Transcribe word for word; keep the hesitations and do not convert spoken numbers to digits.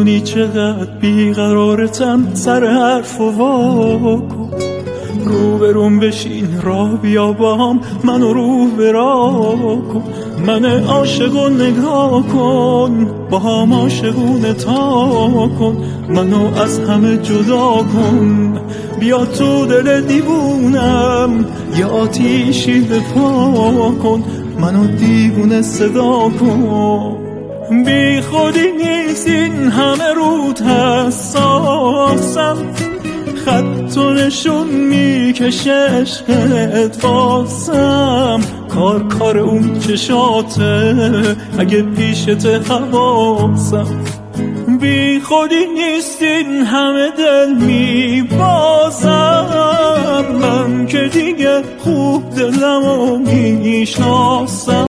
میدونی چقدر بیقرارتم، سر حرف و واکن رو بروم بشین را بیا با هم منو رو برا کن. من عاشق و نگاه کن با هم عاشقونه تا کن، منو از همه جدا کن بیا تو دل دیوونم یه آتیشی بپا کن، منو دیوونه صدا کن. بی خودی نیست این همه رود حساسم، خط و نشون میکشه عشقت واسم، کار کار اون چشاته اگه پیشت حواسم. بی خودی نیست این همه دل میبازم، من که دیگه خوب دلمو میشناسم.